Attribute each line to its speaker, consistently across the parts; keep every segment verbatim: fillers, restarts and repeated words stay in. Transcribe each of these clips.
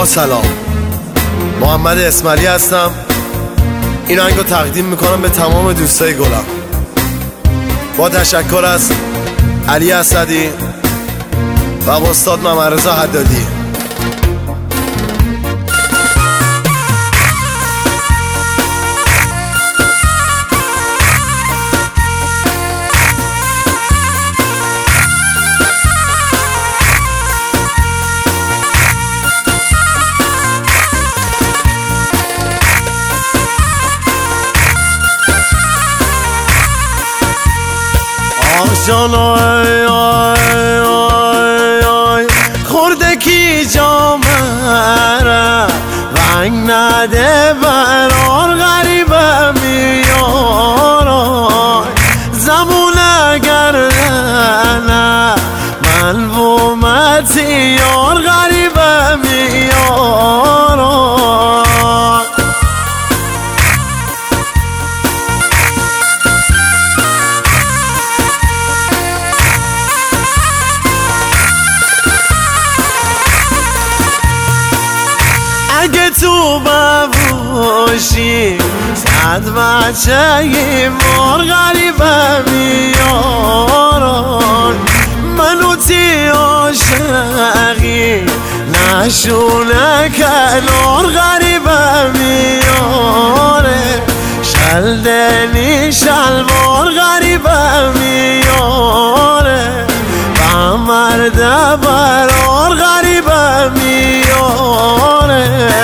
Speaker 1: با سلام، محمد اسماعیلی هستم. این آهنگو تقدیم میکنم به تمام دوستای گلم، با تشکر از علی اسدی و استاد ممرزا حدادی.
Speaker 2: جان آی آی آی آی خورده کی جامره رنگ نده برار غریبه میارای زمون اگر نه من بومتی یار غریبه میارای اگه تو ببوشی صد بچه یه مار غریبه میارن منو تی عاشقی نشونه کنار غریبه میاره شلدنی شلوار غریبه میاره و مرده برار غریبه میاره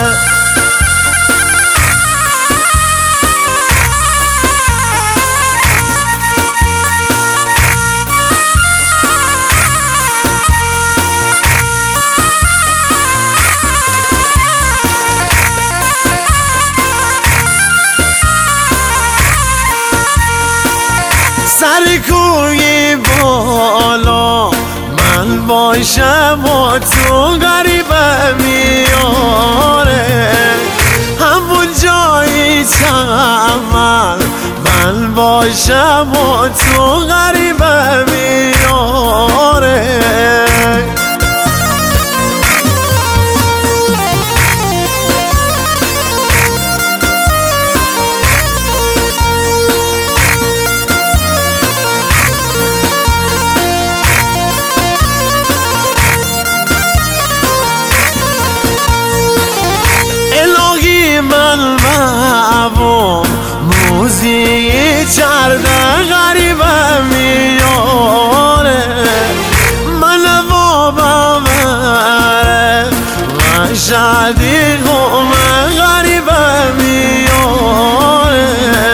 Speaker 2: سر کوی بالا من باشم و تو غریبه میاره همون جایی چمن من باشم و تو غریبه میاره من بابم موزی چرده غریبه میاره من بابا بره و شدی همه غریبه میاره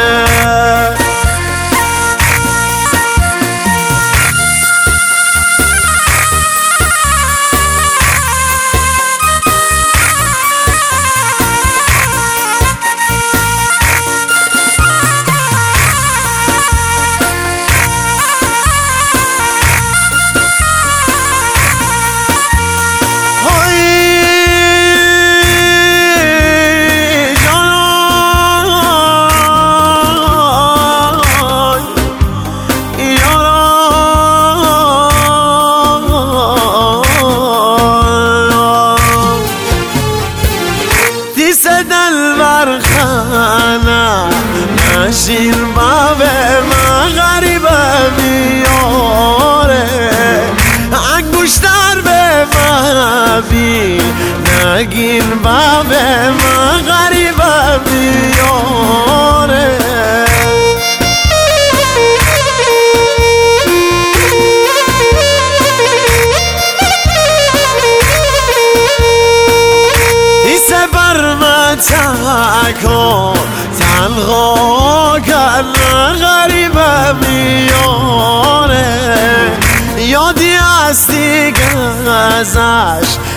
Speaker 2: دلبر خانه نشین باب من غریبه میاره انگوشتر به مبی نگین باب من غریبه میاره تکن تنها کن غریبه میاره یادی هستی ازش